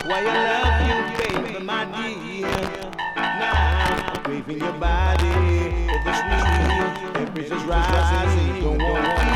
Why I love you, baby, my dear. Now I'm craving your body, it's sweet, temperature's rising, don't want